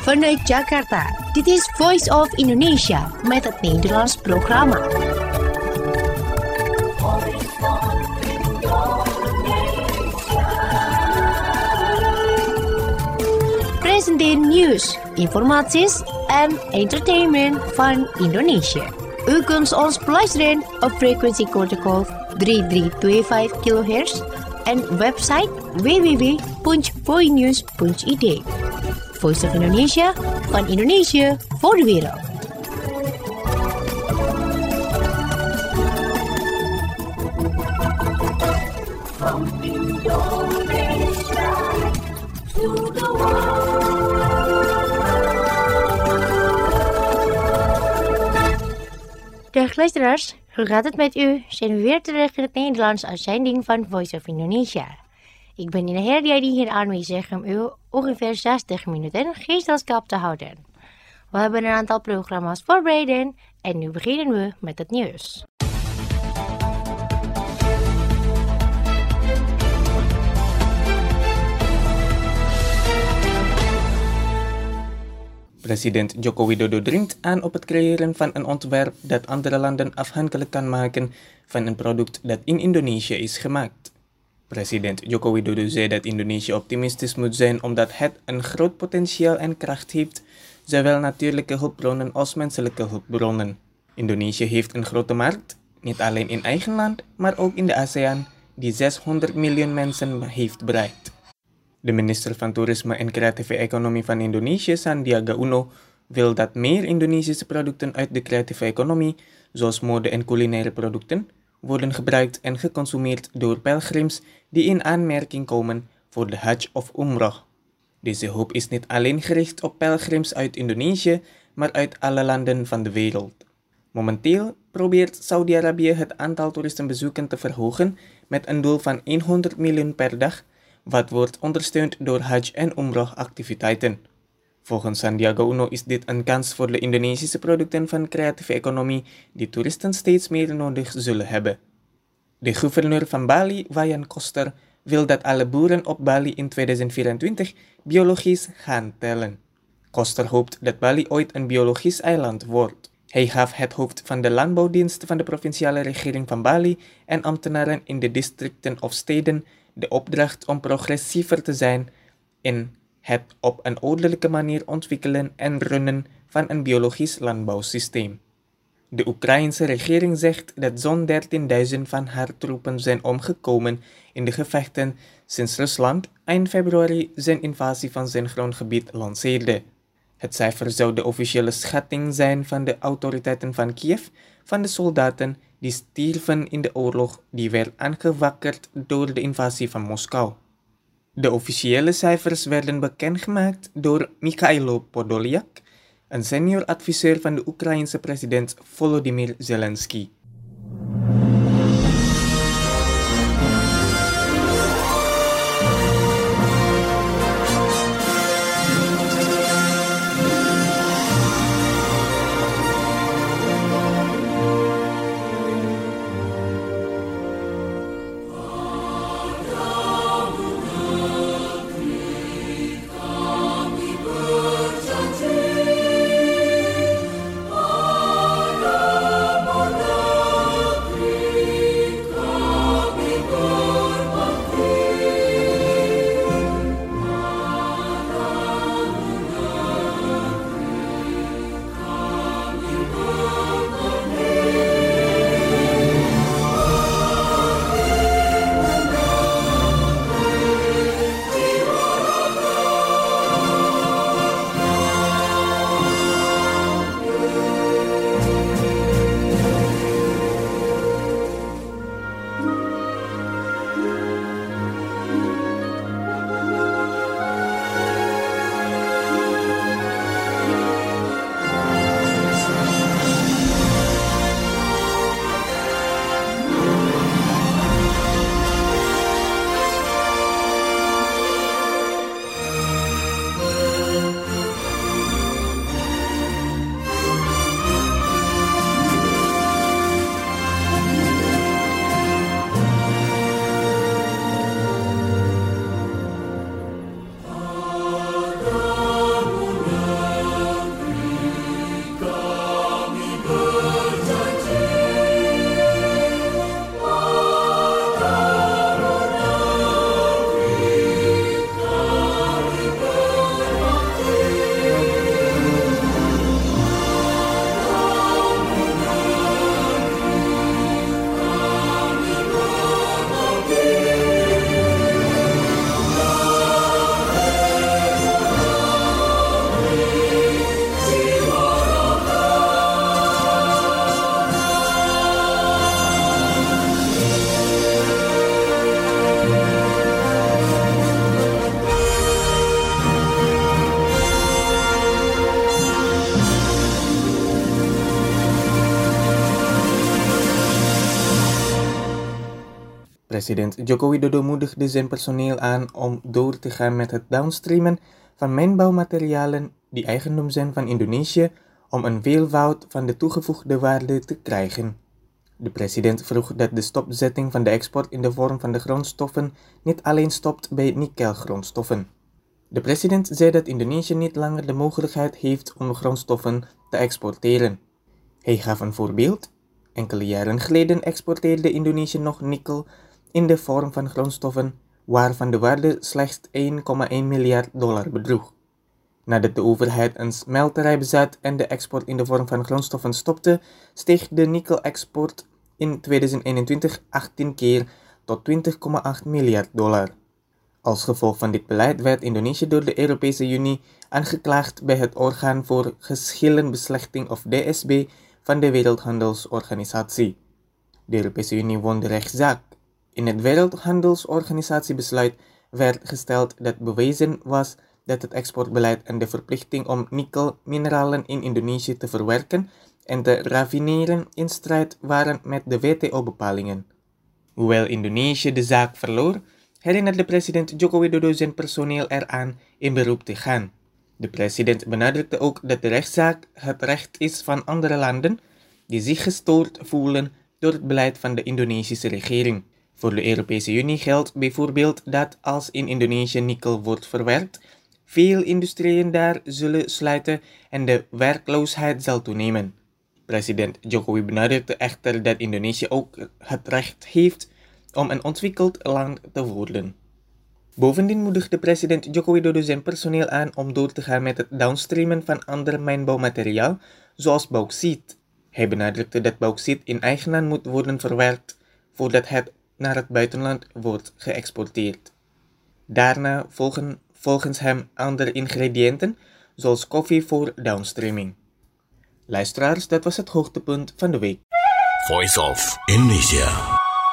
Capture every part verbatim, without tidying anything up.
Vanuit Jakarta, dit is Voice of Indonesia met het Nederlands programma. Presenteren nieuws, informaties en entertainment van Indonesië. U kunt ons beluisteren op frequentiecode drie drie twee vijf kilohertz en website w w w punt voinews punt i d. Voice of Indonesia, van Indonesië voor de wereld. From Indonesia to the world. Dag luisteraars, hoe gaat het met u? Zijn we weer terug in het Nederlands uitzending van Voice of Indonesia. Ik ben in de hele die hier aanwezig om u ongeveer zestig minuten gezelschap te houden. We hebben een aantal programma's voorbereid en nu beginnen we met het nieuws. President Joko Widodo dringt aan op het creëren van een ontwerp dat andere landen afhankelijk kan maken van een product dat in Indonesië is gemaakt. President Joko Widodo zei dat Indonesië optimistisch moet zijn omdat het een groot potentieel en kracht heeft, zowel natuurlijke hulpbronnen als menselijke hulpbronnen. Indonesië heeft een grote markt, niet alleen in eigen land, maar ook in de ASEAN, die zeshonderd miljoen mensen heeft bereikt. De minister van Toerisme en Creatieve Economie van Indonesië, Sandiaga Uno, wil dat meer Indonesische producten uit de creatieve economie, zoals mode en culinaire producten, worden gebruikt en geconsumeerd door pelgrims die in aanmerking komen voor de Hajj of Umrah. Deze hoop is niet alleen gericht op pelgrims uit Indonesië, maar uit alle landen van de wereld. Momenteel probeert Saudi-Arabië het aantal toeristenbezoeken te verhogen met een doel van honderd miljoen per dag, wat wordt ondersteund door Hajj- en Umrah-activiteiten. Volgens Sandiaga Uno is dit een kans voor de Indonesische producten van creatieve economie die toeristen steeds meer nodig zullen hebben. De gouverneur van Bali, Wayan Koster, wil dat alle boeren op Bali in tweeduizend vierentwintig biologisch gaan tellen. Koster hoopt dat Bali ooit een biologisch eiland wordt. Hij gaf het hoofd van de landbouwdienst van de provinciale regering van Bali en ambtenaren in de districten of steden de opdracht om progressiever te zijn in het op een ordelijke manier ontwikkelen en runnen van een biologisch landbouwsysteem. De Oekraïense regering zegt dat zo'n dertienduizend van haar troepen zijn omgekomen in de gevechten sinds Rusland eind februari zijn invasie van zijn grondgebied lanceerde. Het cijfer zou de officiële schatting zijn van de autoriteiten van Kiev van de soldaten die stierven in de oorlog die werd aangewakkerd door de invasie van Moskou. De officiële cijfers werden bekendgemaakt door Mikhailo Podolyak, een senior adviseur van de Oekraïense president Volodymyr Zelensky. Oh President Joko Widodo moedigde zijn personeel aan om door te gaan met het downstreamen van mijnbouwmaterialen die eigendom zijn van Indonesië om een veelvoud van de toegevoegde waarde te krijgen. De president vroeg dat de stopzetting van de export in de vorm van de grondstoffen niet alleen stopt bij nikkelgrondstoffen. De president zei dat Indonesië niet langer de mogelijkheid heeft om grondstoffen te exporteren. Hij gaf een voorbeeld. Enkele jaren geleden exporteerde Indonesië nog nikkel in de vorm van grondstoffen, waarvan de waarde slechts één komma één miljard dollar bedroeg. Nadat de overheid een smelterij bezat en de export in de vorm van grondstoffen stopte, steeg de nikkelexport in tweeduizend eenentwintig achttien keer tot twintig komma acht miljard dollar. Als gevolg van dit beleid werd Indonesië door de Europese Unie aangeklaagd bij het Orgaan voor Geschillenbeslechting of D S B van de Wereldhandelsorganisatie. De Europese Unie won de rechtszaak. In het Wereldhandelsorganisatiebesluit werd gesteld dat bewezen was dat het exportbeleid en de verplichting om nikkelmineralen in Indonesië te verwerken en te raffineren in strijd waren met de W T O-bepalingen. Hoewel Indonesië de zaak verloor, herinnerde president Joko Widodo zijn personeel eraan in beroep te gaan. De president benadrukte ook dat de rechtszaak het recht is van andere landen die zich gestoord voelen door het beleid van de Indonesische regering. Voor de Europese Unie geldt bijvoorbeeld dat als in Indonesië nikkel wordt verwerkt, veel industrieën daar zullen sluiten en de werkloosheid zal toenemen. President Jokowi benadrukte echter dat Indonesië ook het recht heeft om een ontwikkeld land te worden. Bovendien moedigde president Joko Widodo zijn personeel aan om door te gaan met het downstreamen van ander mijnbouwmateriaal, zoals bauxiet. Hij benadrukte dat bauxiet in eigen land moet worden verwerkt voordat het naar het buitenland wordt geëxporteerd. Daarna volgen volgens hem andere ingrediënten, zoals koffie voor downstreaming. Luisteraars, dat was het hoogtepunt van de week. Voice of Indonesia.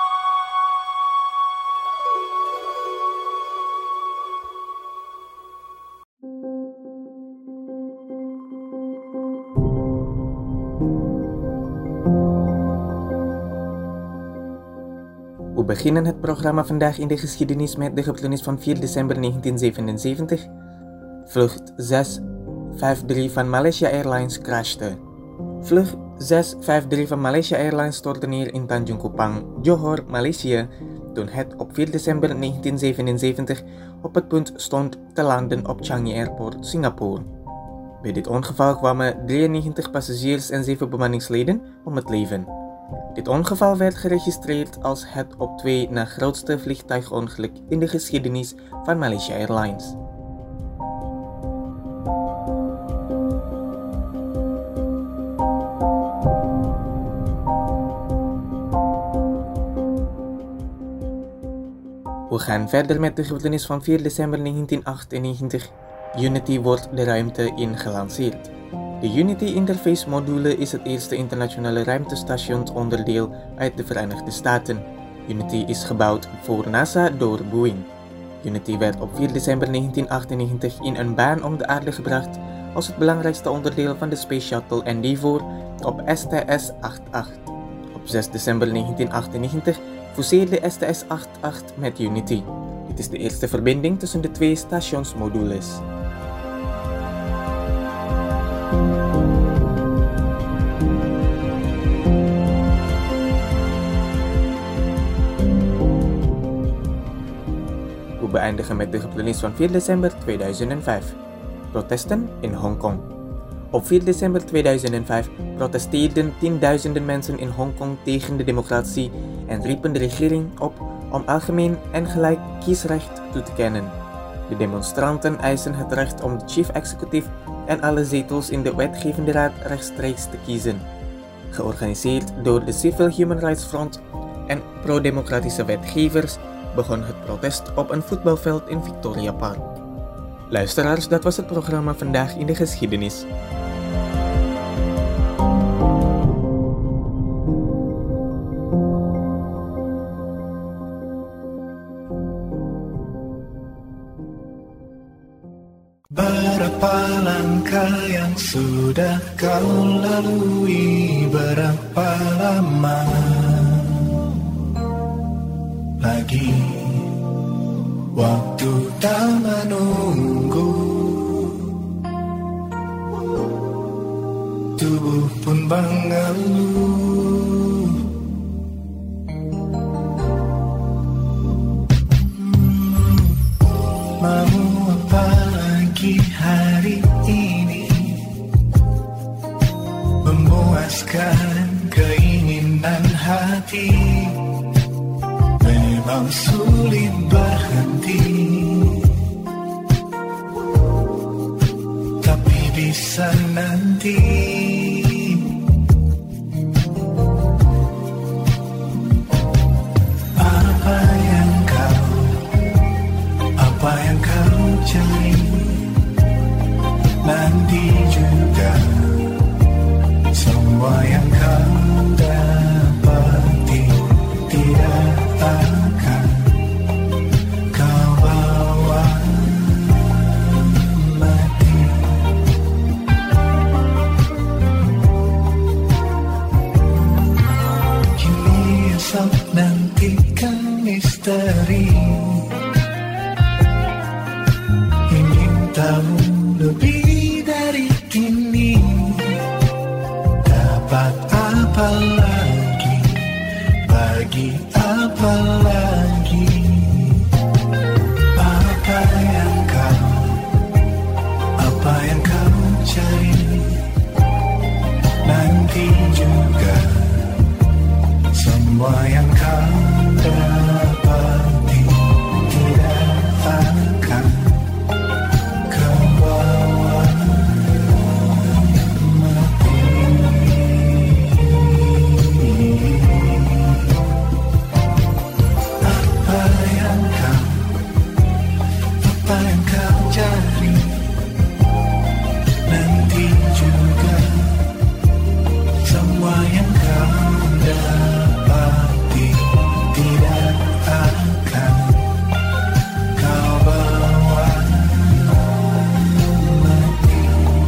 We beginnen het programma vandaag in de geschiedenis met de gebeurtenis van vier december negentien zevenenzeventig. Vlucht zes vijf drie van Malaysia Airlines crashte. Vlucht zes vijf drie van Malaysia Airlines stortte neer in Tanjung Kupang, Johor, Malaysia, toen het op vier december negentien zevenenzeventig op het punt stond te landen op Changi Airport, Singapore. Bij dit ongeval kwamen drieënnegentig passagiers en zeven bemanningsleden om het leven. Dit ongeval werd geregistreerd als het op twee na grootste vliegtuigongeluk in de geschiedenis van Malaysia Airlines. We gaan verder met de gebeurtenis van vier december negentien achtennegentig. Unity wordt de ruimte in gelanceerd. De Unity Interface Module is het eerste internationale ruimtestationsonderdeel uit de Verenigde Staten. Unity is gebouwd voor NASA door Boeing. Unity werd op vier december negentien achtennegentig in een baan om de aarde gebracht als het belangrijkste onderdeel van de Space Shuttle Endeavour op S T S achtentachtig. Op zes december negentien achtennegentig fuseerde S T S achtentachtig met Unity. Dit is de eerste verbinding tussen de twee stationsmodules. We beëindigen met de gebeurtenis van vier december tweeduizend vijf. Protesten in Hongkong. Op vier december tweeduizend vijf protesteerden tienduizenden mensen in Hongkong tegen de democratie en riepen de regering op om algemeen en gelijk kiesrecht toe te kennen. De demonstranten eisen het recht om de chief executive en alle zetels in de wetgevende raad rechtstreeks te kiezen. Georganiseerd door de Civil Human Rights Front en pro-democratische wetgevers begon het protest op een voetbalveld in Victoria Park. Luisteraars, dat was het programma Vandaag in de Geschiedenis. Berapa langkah yang sudah kau lalui, berapa lama lagi, waktu tak menunggu, tubuh pun mengeluh. hmm, Mau apa lagi hari ini, memuaskan keinginan hati. Memang sulit berhenti, tapi bisa nanti. Apa yang kau, apa yang kau cari, nanti juga semua yang kau dapati tidak akan kau bawa mati. Kini esok nanti kan misteri, ingin tahu lebih dari ini. Dapat apa lagi, bagi apa lagi, apa yang kau, apa yang kau cari, nanti juga semua yang kau dapati tidak akan kau bawa mati. Apa yang kau, apa yang kau cari, nanti juga semua yang kau dapati tidak akan kau bawa mati.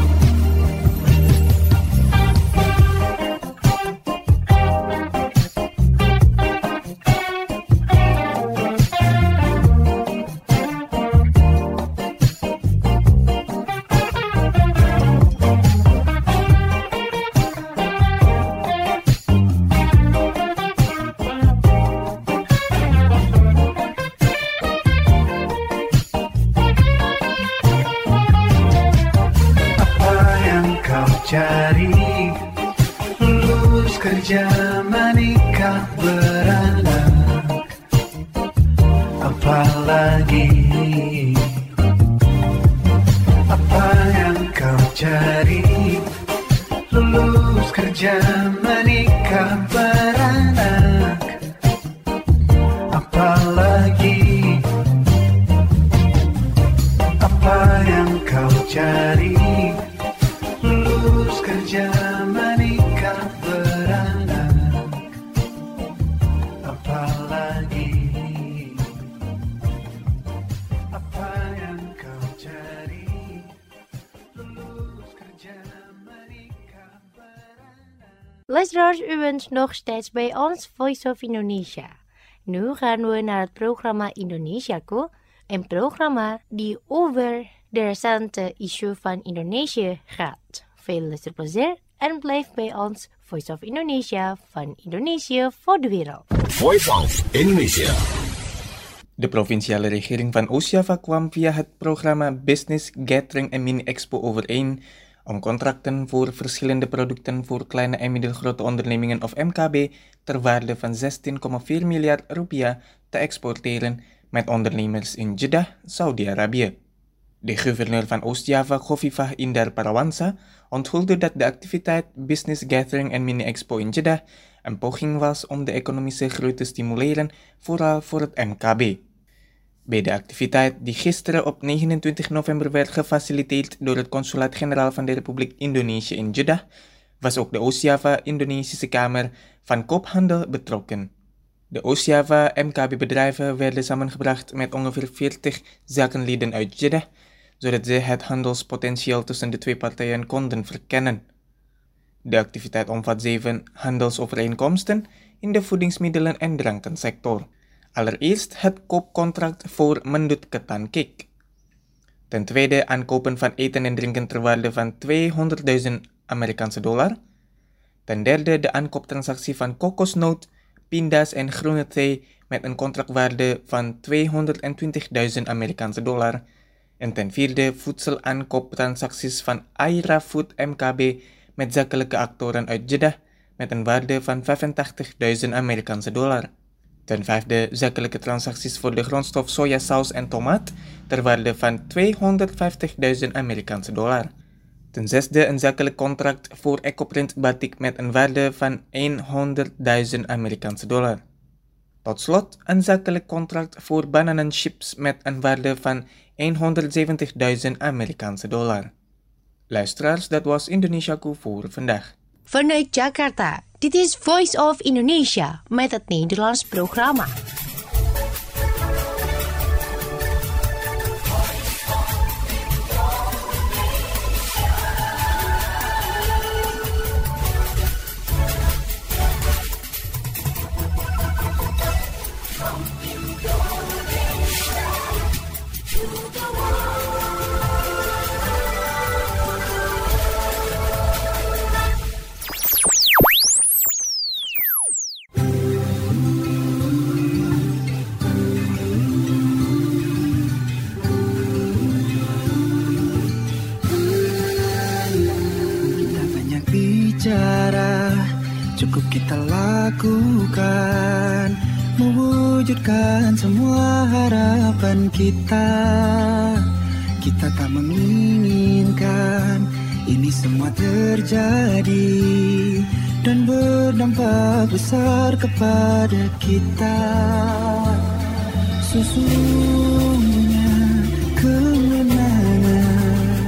Cari, lulus kerja, menikah, beranak, apalagi. Apa yang kau cari, lulus kerja, menikah, beranak, apalagi. Apa yang kau cari, lulus kerja, menikah, beranak, apalagi. Apa yang kau cari, lulus kerja, menikah, beranak. Luisteraars, u bent nog steeds bij ons Voice of Indonesia. Nu gaan we naar het programma Indonesiaku, een programma die over de recente issue van Indonesië gaat. Veel luisterplezier en blijf bij ons Voice of Indonesia van Indonesië voor de wereld. Voice of Indonesia. De provinciale regering van Oost-Java kwam via het programma Business Gathering en Mini-Expo overeen om contracten voor verschillende producten voor kleine en middelgrote ondernemingen of M K B ter waarde van zestien komma vier miljard rupiah te exporteren met ondernemers in Jeddah, Saudi-Arabië. De gouverneur van Oost-Java, Khofifah Indar Parawansa, onthulde dat de activiteit Business Gathering en Mini-Expo in Jeddah een poging was om de economische groei te stimuleren, vooral voor het M K B. Bij de activiteit die gisteren op negenentwintig november werd gefaciliteerd door het Consulaat-Generaal van de Republiek Indonesië in Jeddah, was ook de Oost-Java-Indonesische Kamer van Koophandel betrokken. De Oost-Java M K B-bedrijven werden samengebracht met ongeveer veertig zakenlieden uit Jeddah, zodat ze het handelspotentieel tussen de twee partijen konden verkennen. De activiteit omvat zeven handelsovereenkomsten in de voedingsmiddelen- en drankensector. Allereerst het koopcontract voor Mendut Ketan Cake. Ten tweede aankopen van eten en drinken ter waarde van tweehonderdduizend Amerikaanse dollar. Ten derde de aankooptransactie van kokosnoot, pinda's en groene thee met een contractwaarde van tweehonderdtwintigduizend Amerikaanse dollar. En ten vierde voedselaankooptransacties van Aira Food M K B met zakelijke actoren uit Jeddah met een waarde van vijfentachtigduizend Amerikaanse dollar. Ten vijfde zakelijke transacties voor de grondstof sojasaus en tomaat ter waarde van tweehonderdvijftigduizend Amerikaanse dollar. Ten zesde een zakelijk contract voor Ecoprint batik met een waarde van honderdduizend Amerikaanse dollar. Tot slot een zakelijk contract voor bananenchips met een waarde van honderdzeventigduizend Amerikaanse dollar. Luisteraars, dat was Indonesiaku voor vandaag. Vanuit Jakarta, dit is Voice of Indonesia met het Nederlands programma. Cukup kita lakukan, mewujudkan semua harapan kita. Kita tak menginginkan ini semua terjadi dan berdampak besar kepada kita. Sesungguhnya kemenangan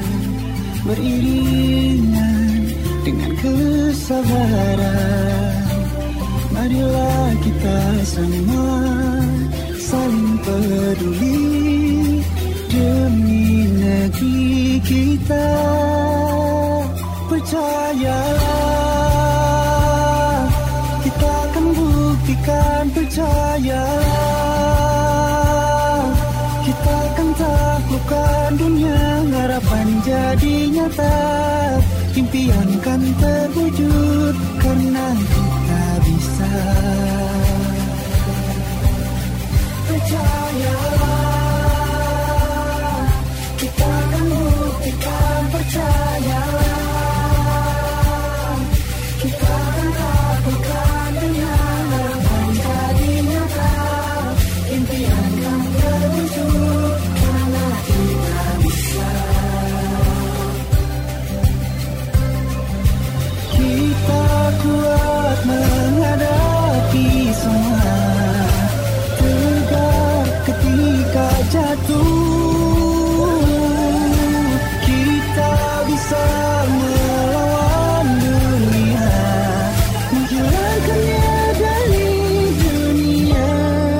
beriringan dengan kesabaran. Marilah kita semua saling peduli demi negeri kita. Percayalah, kita akan buktikan. Percayalah, kita akan taklukkan dunia. Harapan jadi nyata, impian kan terwujud karena kita bisa. Percayalah, kita akan buktikan. Percayalah, kita akan taklukkan dunia. Harapan jadi nyata, impian kan terwujud karena kita bisa. Kita kuat menghadapi semua, tegak ketika jatuh. Kita bisa melawan dunia, menghilangkannya dari dunia.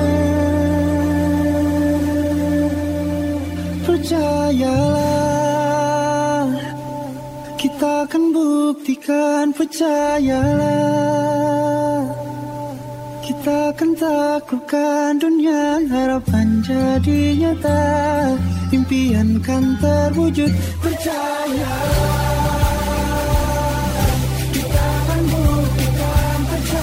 Percayalah, kita akan buktikan. Percayalah, kita akan taklukkan dunia. Harapan jadi nyata, impian kan terwujud. Percayalah, kita akan buktikan.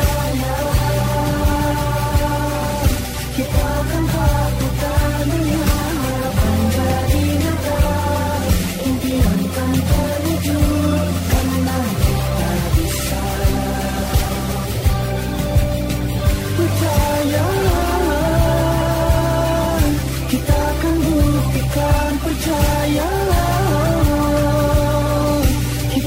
Percayalah, kita akan taklukkan dunia. Harapan jadi nyata, impian kan terwujud karena kita bisa. Percayalah, kita akan buktikan. Percayalah,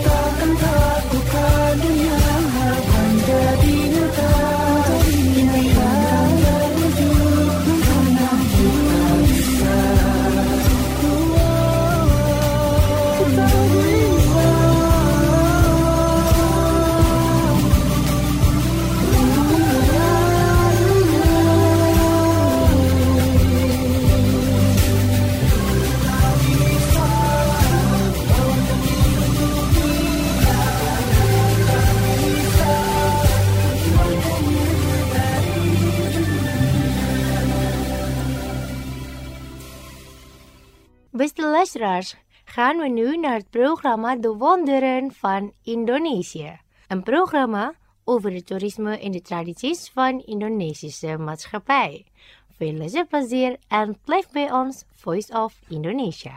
Beste luisteraars, gaan we nu naar het programma De Wonderen van Indonesië. Een programma over het toerisme en de tradities van Indonesische maatschappij. Veel luisterplezier en blijf bij ons Voice of Indonesia.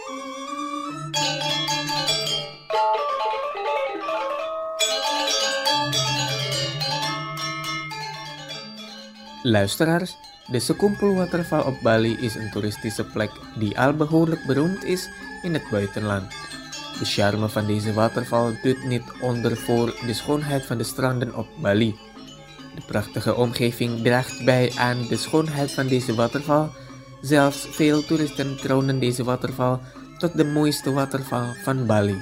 Luisteraars, de Sekumpul Waterval op Bali is een toeristische plek die al behoorlijk beroemd is in het buitenland. De charme van deze waterval doet niet onder voor de schoonheid van de stranden op Bali. De prachtige omgeving draagt bij aan de schoonheid van deze waterval. Zelfs veel toeristen kronen deze waterval tot de mooiste waterval van Bali.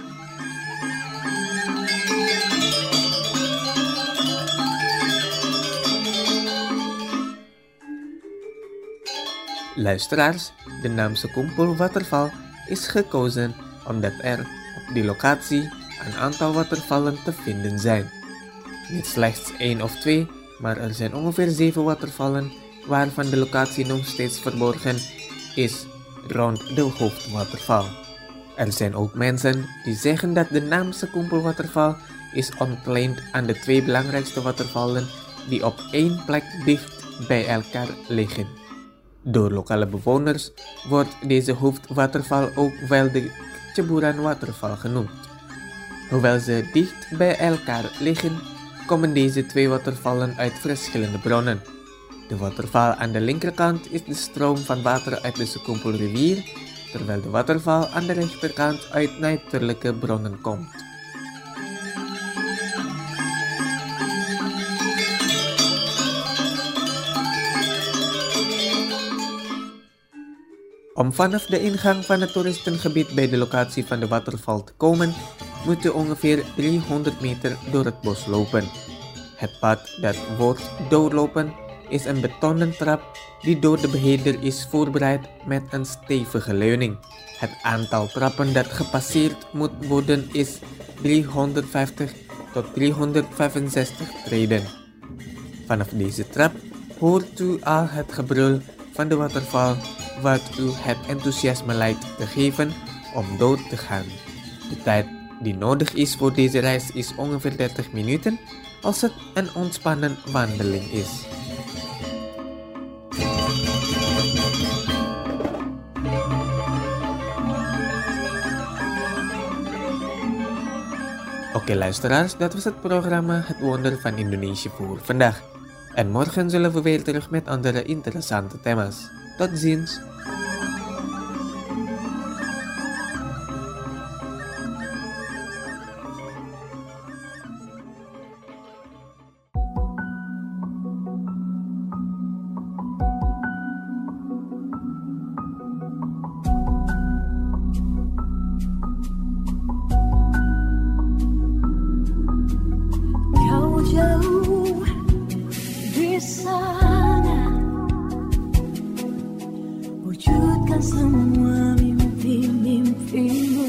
Luisteraars, de naam Sekumpul Waterval is gekozen omdat er op die locatie een aantal watervallen te vinden zijn. Niet slechts één of twee, maar er zijn ongeveer zeven watervallen waarvan de locatie nog steeds verborgen is rond de hoofdwaterval. Er zijn ook mensen die zeggen dat de naam Sekumpul Waterval is ontleend aan de twee belangrijkste watervallen die op één plek dicht bij elkaar liggen. Door lokale bewoners wordt deze hoofdwaterval ook wel de Ceburan Waterval genoemd. Hoewel ze dicht bij elkaar liggen, komen deze twee watervallen uit verschillende bronnen. De waterval aan de linkerkant is de stroom van water uit de Sekumpul rivier, terwijl de waterval aan de rechterkant uit natuurlijke bronnen komt. Om vanaf de ingang van het toeristengebied bij de locatie van de waterval te komen, moet u ongeveer driehonderd meter door het bos lopen. Het pad dat wordt doorlopen is een betonnen trap die door de beheerder is voorbereid met een stevige leuning. Het aantal trappen dat gepasseerd moet worden is driehonderdvijftig tot driehonderdvijfenzestig treden. Vanaf deze trap hoort u al het gebrul van de waterval wat u het enthousiasme lijkt te geven om door te gaan. De tijd die nodig is voor deze reis is ongeveer dertig minuten als het een ontspannen wandeling is. Oké luisteraars, dat was het programma Het Wonder van Indonesië voor vandaag. En morgen zullen we weer terug met andere interessante thema's. Tot ziens! Jauh di sana, wujudkan semua mimpi-mimpimu,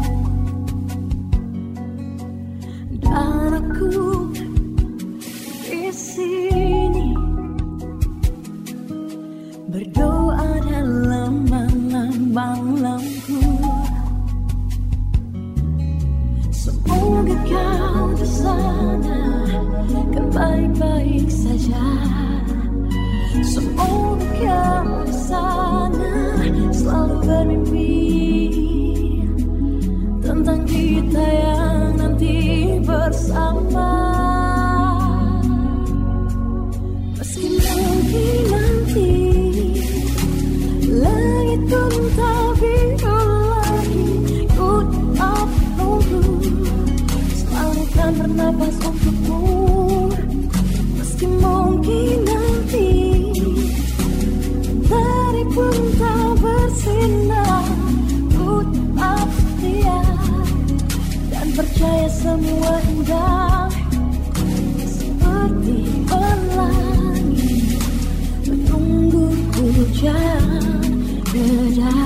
dan aku di sini berdoa dalam lambang lampu. Semoga kau di sana kan baik-baik saja. Semoga kau di sana selalu bermimpi tentang kita yang nanti bersama. Meski mungkin nanti langit pun tak biru lagi, ku tak tunggu selalu kan bernapas untukmu. Meski mungkin nanti matahari pun tak bersinar, ku tak setia dan percaya semua indah seperti pelangi menunggu hujan reda.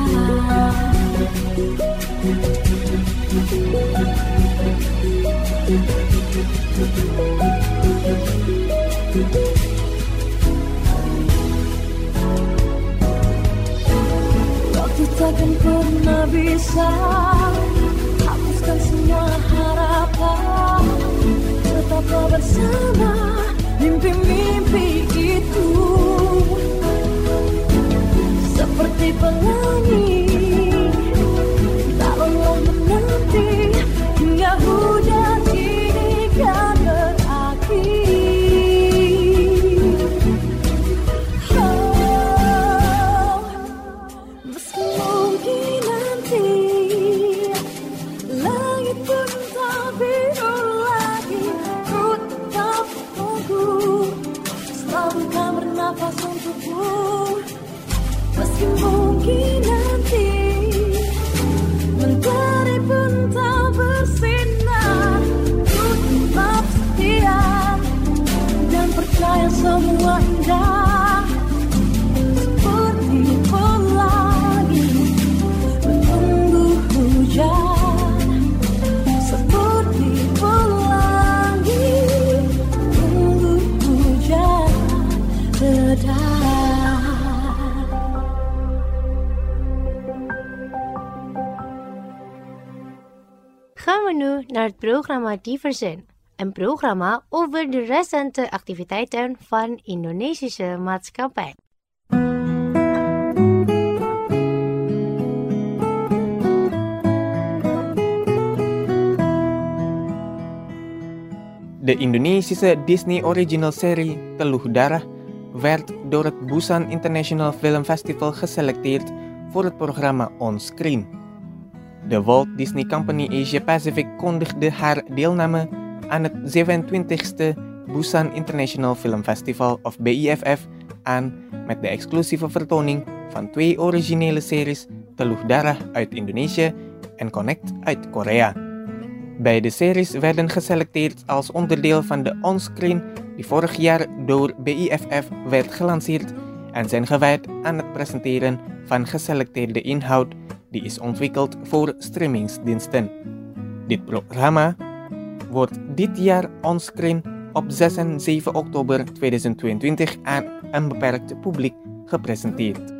Waktu tak takkan pernah bisa hapuskan semua harapan. Tetaplah bersama mimpi-mimpi itu, seperti pelangi. Tolonglah menanti hingga hujan ini kan berakhir. Oh, meski mungkin nanti langit pun tak biru lagi, ku tetap tunggu, selalu kan bernafas untukmu. Meski mungkin nanti mentari pun tak bersinar, ku tetap setia dan percaya semua indah, seperti pelangi menunggu hujan, seperti pelangi menunggu hujan reda. Gaan we nu naar het programma Diversen, een programma over de recente activiteiten van Indonesische maatschappij. De Indonesische Disney Original serie Teluh Darah werd door het Busan International Film Festival geselecteerd voor het programma On Screen. De Walt Disney Company Asia Pacific kondigde haar deelname aan het zevenentwintigste Busan International Film Festival of B I F F aan met de exclusieve vertoning van twee originele series, Teluh Darah uit Indonesië en Connect uit Korea. Beide series werden geselecteerd als onderdeel van de onscreen die vorig jaar door B I F F werd gelanceerd en zijn gewijd aan het presenteren van geselecteerde inhoud die is ontwikkeld voor streamingsdiensten. Dit programma wordt dit jaar onscreen op zes en zeven oktober tweeduizend tweeëntwintig aan een beperkt publiek gepresenteerd.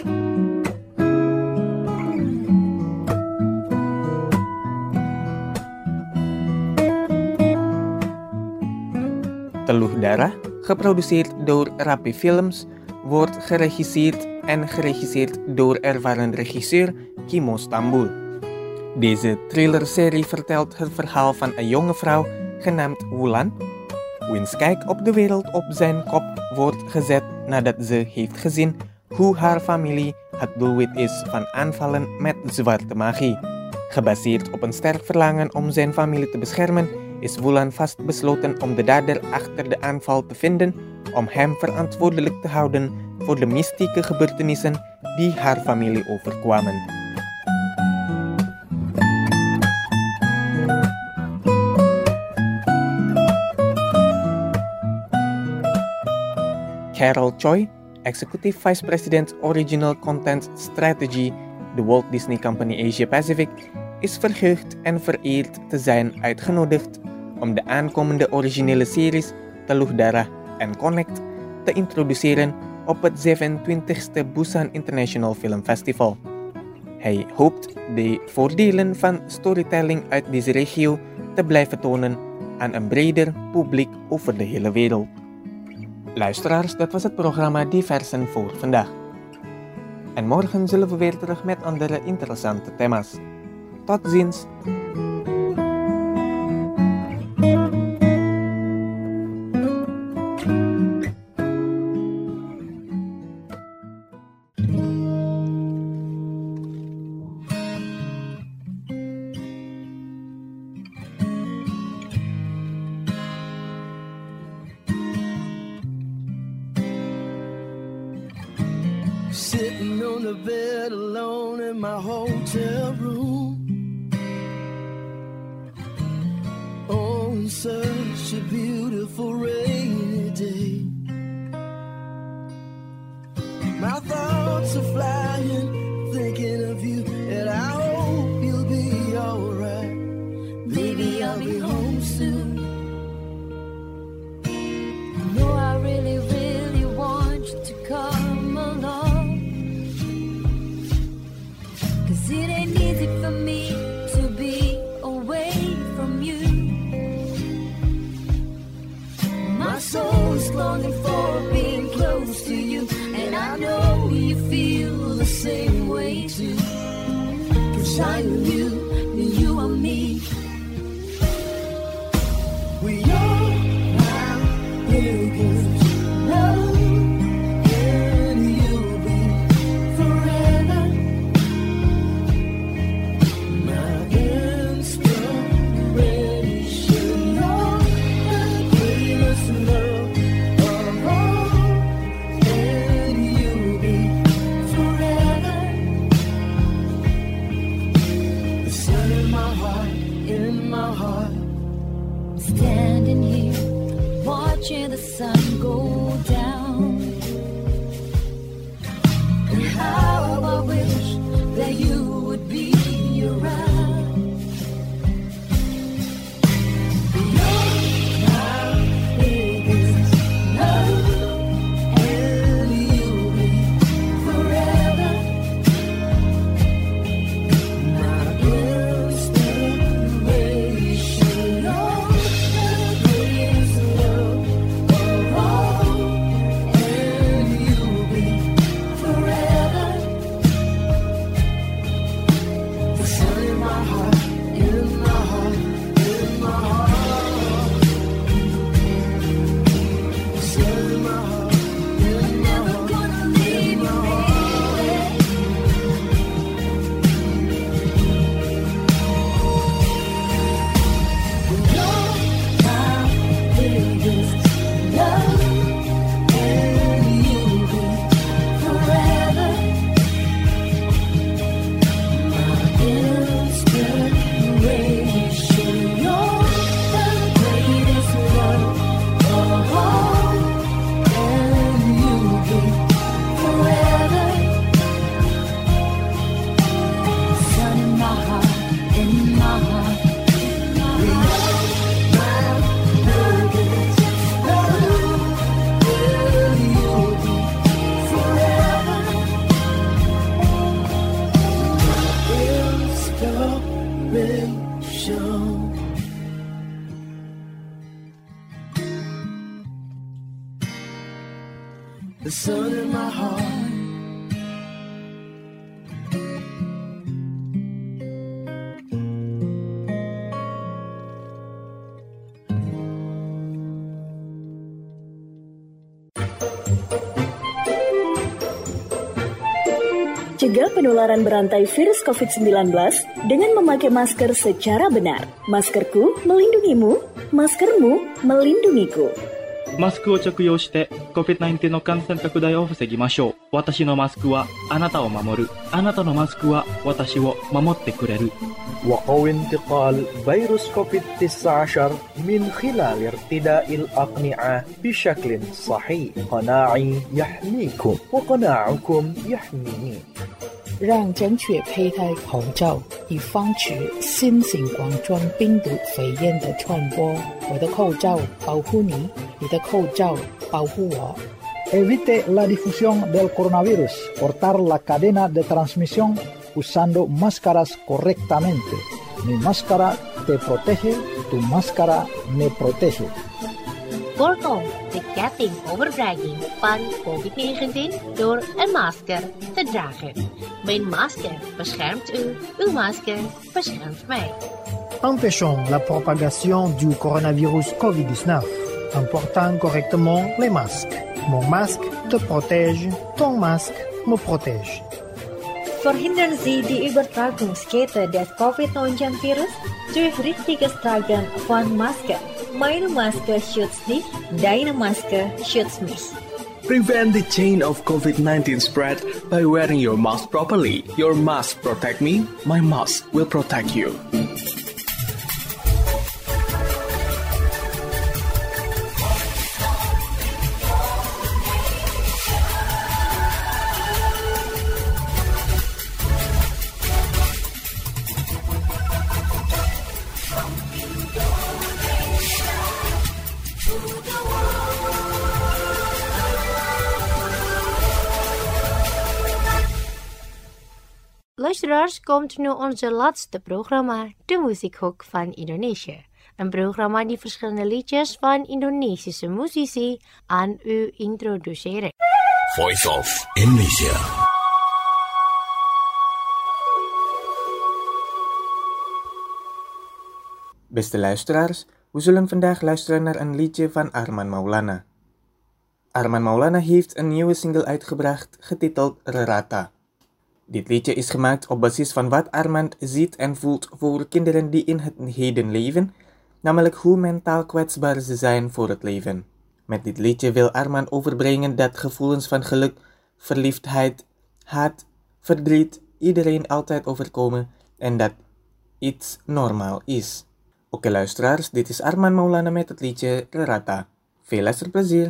Teluh Darah, geproduceerd door Rapi Films, wordt geregisseerd en geregisseerd door ervaren regisseur Kimo Stambul. Deze thrillerserie vertelt het verhaal van een jonge vrouw genaamd Wulan, wiens kijk op de wereld op zijn kop wordt gezet nadat ze heeft gezien hoe haar familie het doelwit is van aanvallen met zwarte magie. Gebaseerd op een sterk verlangen om zijn familie te beschermen, is Wulan vastbesloten om de dader achter de aanval te vinden, om hem verantwoordelijk te houden voor de mystieke gebeurtenissen die haar familie overkwamen. Carol Choi, Executive Vice President Original Content Strategy, de Walt Disney Company Asia Pacific, is verheugd en vereerd te zijn uitgenodigd om de aankomende originele series Teluh Darah en Connect te introduceren op het zevenentwintigste Busan International Film Festival. Hij hoopt de voordelen van storytelling uit deze regio te blijven tonen aan een breder publiek over de hele wereld. Luisteraars, dat was het programma Diversen voor vandaag. En morgen zullen we weer terug met andere interessante thema's. Tot ziens! Sitting on the bed alone in my hotel room, on such a beautiful rainy day. My thoughts are flying, thinking of you, and I hope you'll be alright. Baby, I'll be home soon. No, I really, really want you to come along. close to you, and I know you feel the same way too. 'Cause I am you, and you are me. We are our biggest love, and you'll be forever my inspiration. You're the greatest love of all, and you'll be forever the sun in my heart, in my heart. Standing here, watching the sun go down. And how I wish that you would be around. You're my biggest love, and you'll be forever my inspiration. You're the sun in my heart. Cegah penularan berantai virus covid sembilan belas dengan memakai masker secara benar. Maskerku melindungimu, maskermu melindungiku. マスクを着用して コビッドナインティーン の感染拡大を防ぎましょう。私のマスクはあなたを守る。あなたのマスクは私を守ってくれる。 وقوي انتقال فيروس كوفيد تسعة عشر من خلال ارتداء الأقنعة بشكل صحيح. قناعي يحميكم وقناعكم يحميني. 让正确佩戴口罩，以防止新型冠状病毒肺炎的传播。我的口罩保护你，你的口罩保护我。 Evite la difusión del coronavirus, cortar la cadena de transmisión usando máscaras correctamente. Mi máscara te protege, tu máscara me protege. Kortom, de ketting overdraging van covid negentien door een masker te dragen. Mijn masker beschermt u, uw masker beschermt mij. Empêchons la propagation du coronavirus covid dix-neuf en portant correctement les masques. Mon masque te protège, ton masque me protège. Verhindern Sie die Übertragungskette des covid neunzehn Virus durch richtiges Tragen von Maske. Meine Maske schützt dich, deine Maske schützt mich. Prevent the chain of covid nineteen spread by wearing your mask properly. Your mask protect me, my mask will protect you. Luisteraars, komt nu onze laatste programma, de Muziekhoek van Indonesië. Een programma die verschillende liedjes van Indonesische muzici aan u introduceren. Voice of Indonesia. Beste luisteraars, we zullen vandaag luisteren naar een liedje van Arman Maulana. Arman Maulana heeft een nieuwe single uitgebracht getiteld Rarata. Dit liedje is gemaakt op basis van wat Arman ziet en voelt voor kinderen die in het heden leven, namelijk hoe mentaal kwetsbaar ze zijn voor het leven. Met dit liedje wil Arman overbrengen dat gevoelens van geluk, verliefdheid, haat, verdriet iedereen altijd overkomen en dat iets normaal is. Oké luisteraars, dit is Arman Maulana met het liedje Rarata. Veel luisterplezier!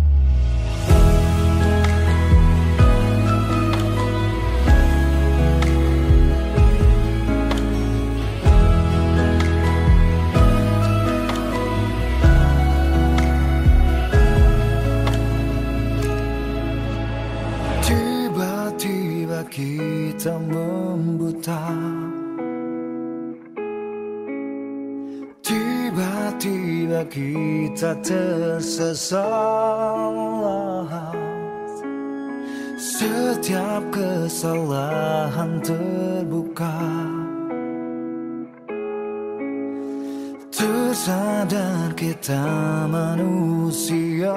Tiba-tiba kita membuta, tiba-tiba kita tersesat. Setiap kesalahan terbuka, tersadar kita manusia.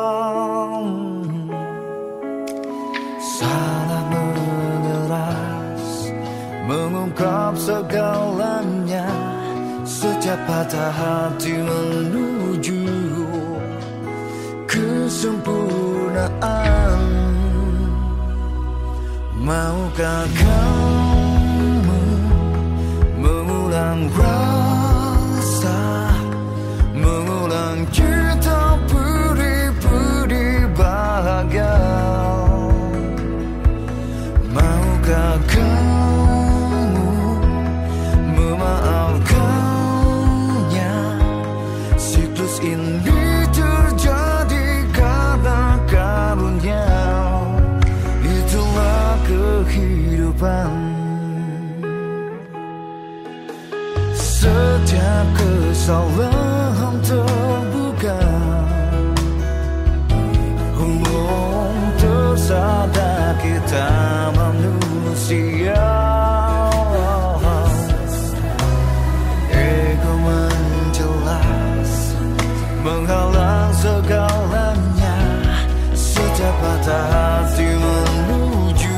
Salah mengeras, mengungkap segalanya. Setiap patah hati menuju kesempurnaan. Maukah kamu mengulang rasa, mengulang kita beri-beri bahagia? Maukah kamu memaafkannya? Siklus ini terjadi karena karunia. Itulah kehidupan. Setiap kesalahan terbuka, umum tersadar kita manusia. Ego menjelas, menghalang segalanya. Setiap patah hati menuju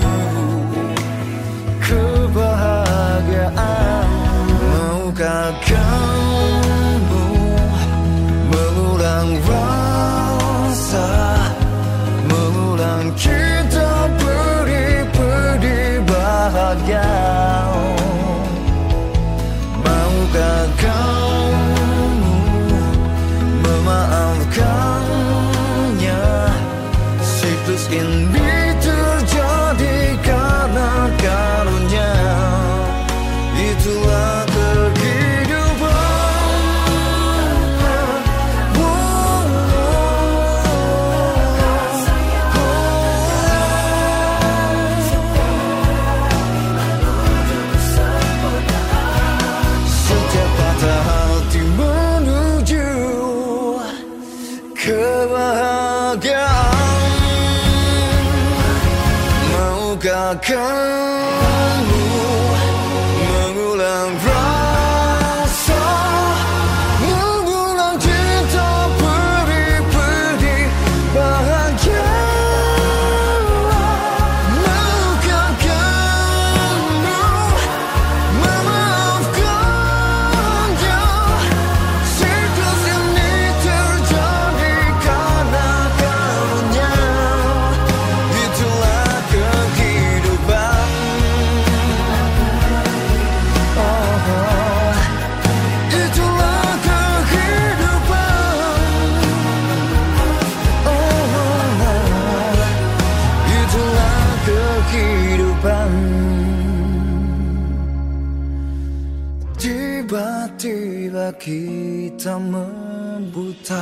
kebahagiaan. Maukah kamu mengulang rasa, mengulang kita beri-beri bahagia? Maukah kamu memaafkannya? Siklus ini terjadi karena karunia. Itulah kamu mengulang rasa, mengulang cinta beri-beri bahagia? Maukah kamu memaafkannya? Siklus ini terjadi karena karunia. Itulah kehidupan. Tiba-tiba kita membuta.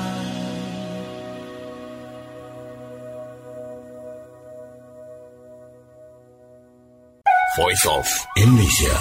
Voice of Indonesia.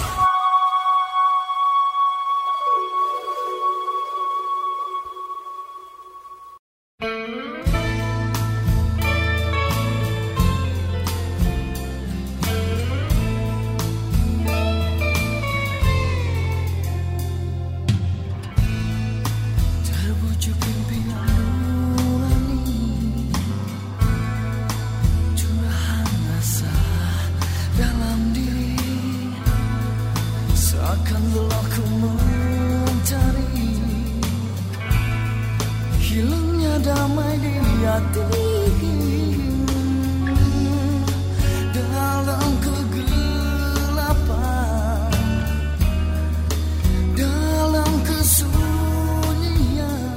dalam kegelapan, dalam kesunyian.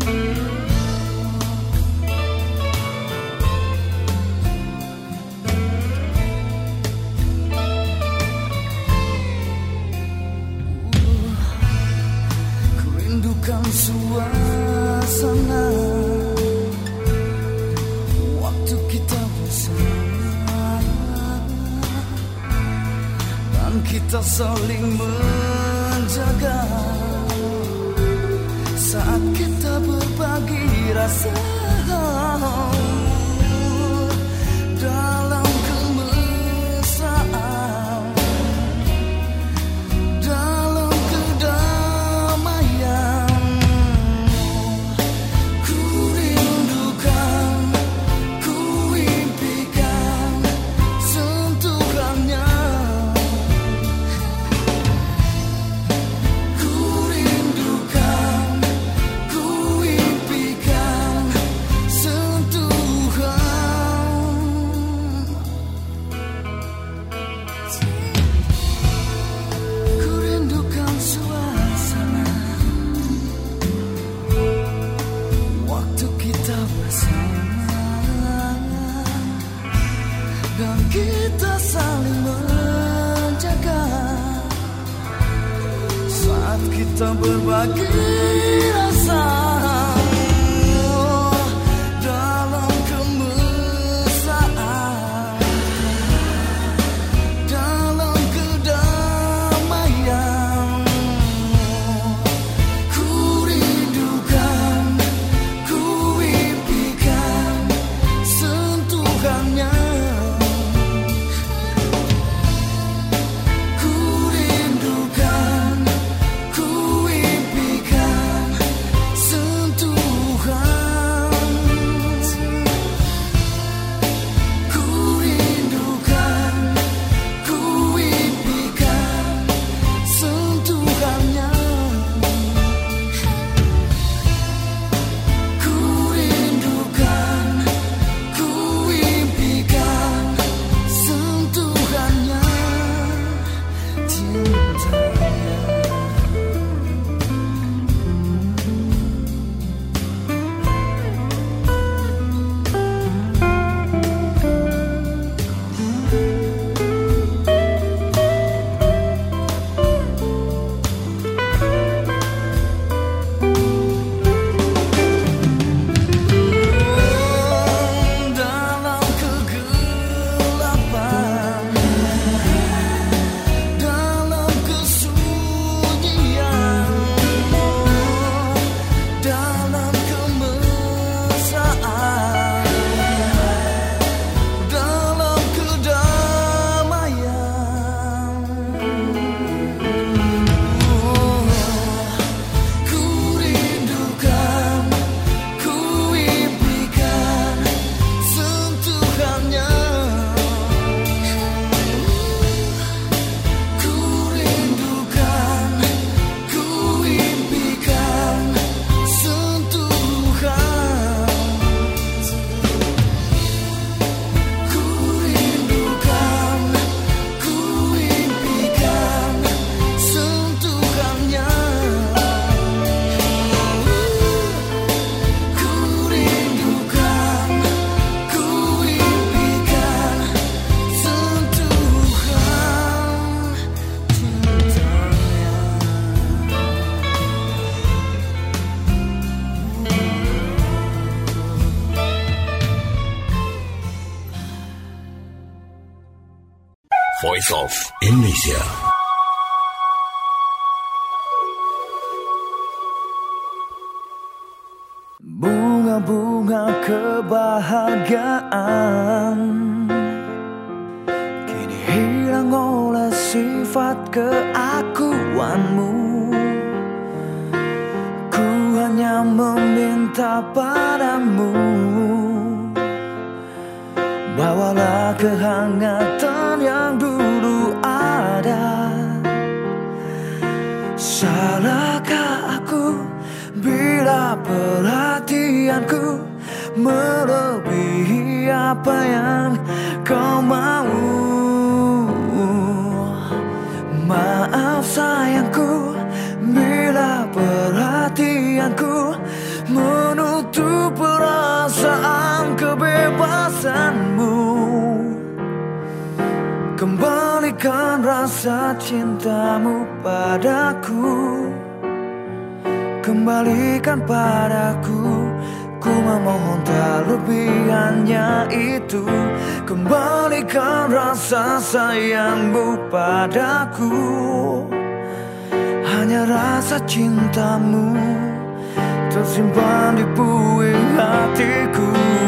Ku rindukan suasana waktu kita bersama dan kita saling menjaga saat kita berbagi rasa dalam kemesraan, dalam kedamaian. Ku rindukan, ku impikan sentuhannya. Ku rindukan, ku impikan sentuhan. Ku rindukan suasana waktu kita bersama dan kita saling menjaga saat kita berbagi rasa dalam kemesraan, dalam kedamaian. Ku rindukan, ku impikan sentuhannya. Ku rindukan, ku impikan sentuhan. Ku rindukan, ku impikan sentuhannya. Ku rindukan, ku impikan sentuhannya. Cintanya. Dalam kegelapan, dalam kesunyian, dalam kemesraan, dalam kedamaian. Ku rindukan, ku impikan sentuhannya. Ku rindukan, ku impikan sentuhan. Ku rindukan, ku impikan sentuhannya. Ku rindukan, ku impikan sentuhan cintanya. Voice of Indonesia. Bunga-bunga kebahagiaan kini hilang oleh sifat keakuanmu. Ku hanya meminta padamu, bawalah kehangatan yang dulu ada. Salahkah aku bila perhatianku melebihi kau mau. Maaf sayangku, bila perhatianku menutup perasaan kebebasanmu. Kembalikan rasa cintamu padaku, kembalikan padaku. Ku memohon tak lebih hanya itu. Kembalikan rasa sayangmu padaku, hanya rasa cintamu tersimpan di puing hatiku.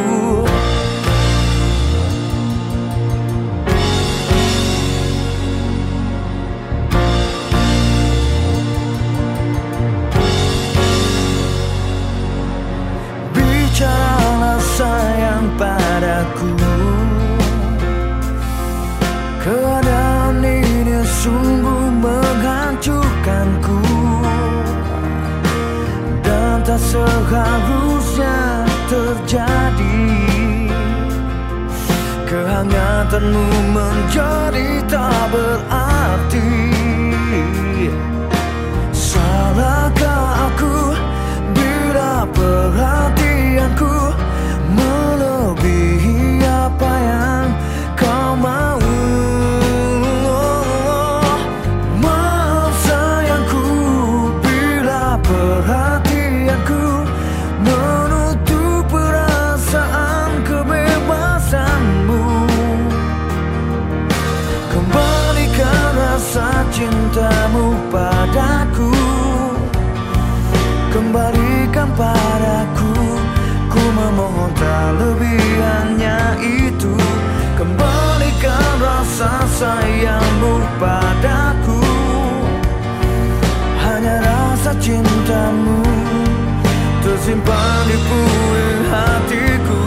Bicaralah sayang padaku, keadaan ini sungguh menghancurkanku, dan tak seharusnya terjadi. Kehangatanmu menjadi tak berarti. Salahkah aku bila perhatianku melebihi apa yang kau mau? Maaf sayangku, bila perhatianku menutup perasaan kebebasanmu. Kembalikan rasa cintamu padaku, kembalikan padaku. Ku memohon tak lebih hanya itu. Kembalikan rasa sayangmu padaku, hanya rasa cintamu tersimpan di puing hatiku.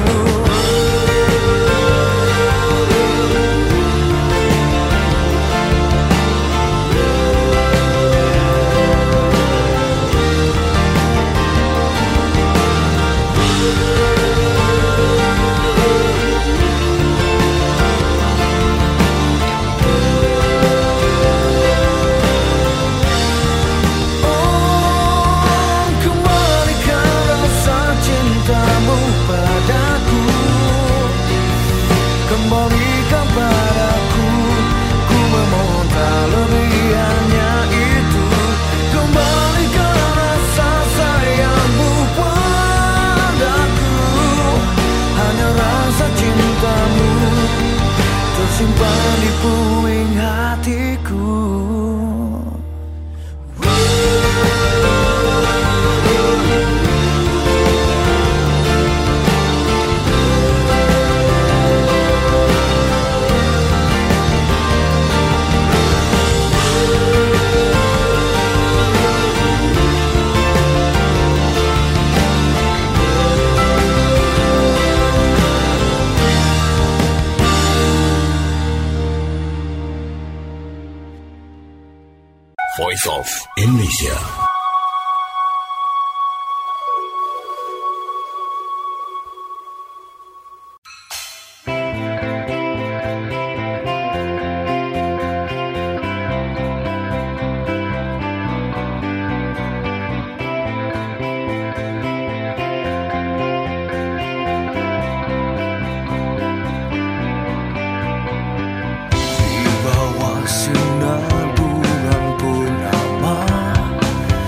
Kembalikan padaku, ku memohon tak lebih hanya itu. Kembalikan rasa sayangmu padaku, hanya rasa cintamu tersimpan di puing hatiku. Voice of Indonesia. Di bawah sinar bulan purnama,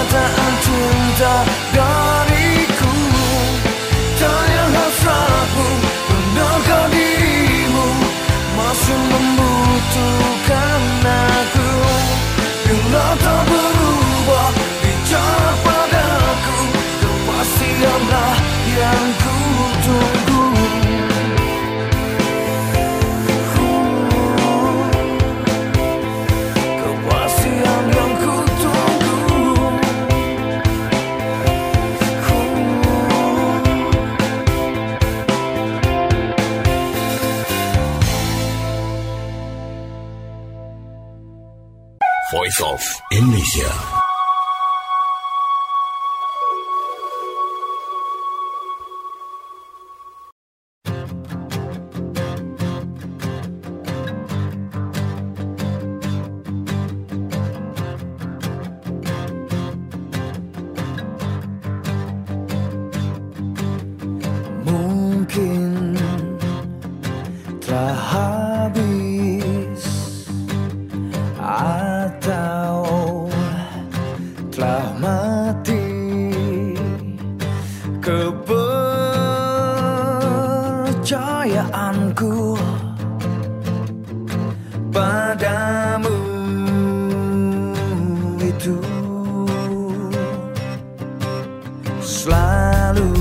Perkataan cinta dariku, tanya hasratmu, benarkah dirimu masih membutuhkan aku? Bila tak berubah bicara padaku, kepastianlah yang ku tunggu. Kepastian yang ku tunggu. Voice of Indonesia. Mungkin telah habis atau telah mati kepercayaanku padamu itu selalu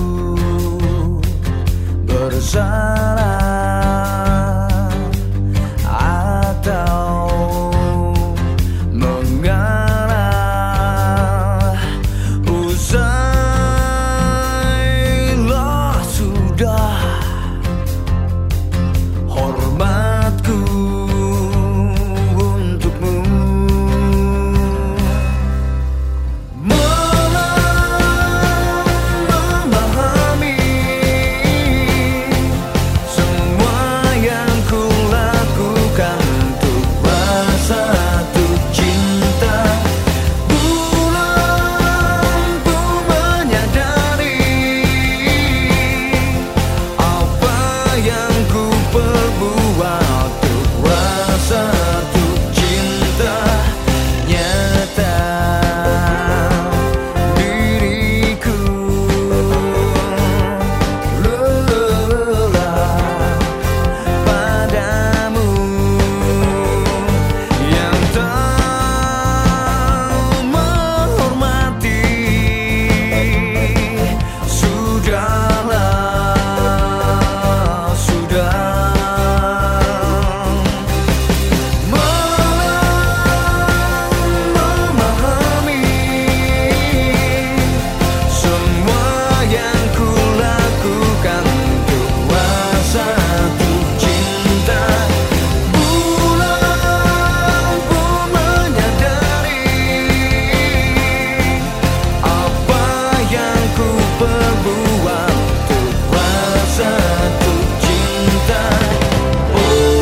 bersalah atau mengalah. Usailah sudah hormatku untukmu. Memahami semua yang ku lakukan untuk bersatu cinta. Bulan pun menyadari apa yang ku perbuat untuk bersatu cinta. Nyata diriku lelah padamu yang tak menghormati. Sudahlah, sudah memahami semua yang ku lakukan untuk bersatu cinta. Bulan pun menyadari apa yang ku perbuat untuk bersatu cinta. Oh,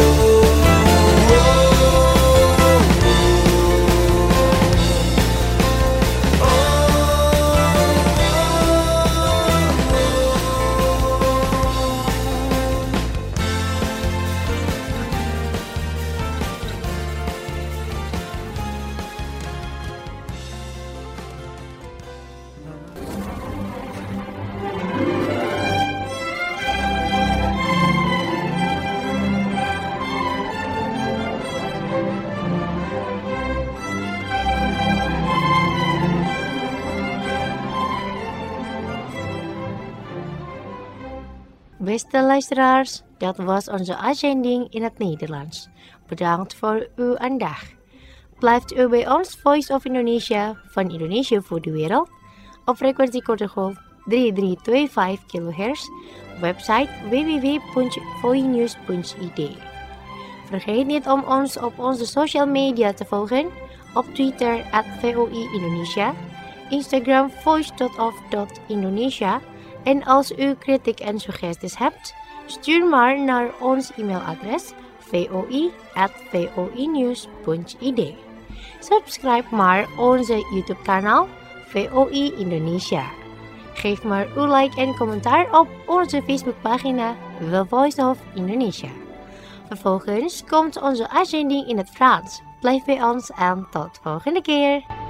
Beste luisteraars, dat was onze uitzending in het Nederlands. Bedankt voor uw aandacht. Blijft u bij ons Voice of Indonesia van Indonesia voor de wereld op frequentie korte golf drie drie twee vijf kilohertz, website w w w punt voinews punt i d. Vergeet niet om ons op onze social media te volgen, op Twitter at V O I Indonesia, Instagram voice dot of dot indonesia. En als u kritiek en suggesties hebt, stuur maar naar ons e-mailadres voi at voinews punt i d. Subscribe maar onze YouTube kanaal V O I Indonesia. Geef maar uw like en commentaar op onze Facebookpagina The Voice of Indonesia. Vervolgens komt onze uitzending in het Frans. Blijf bij ons en tot volgende keer.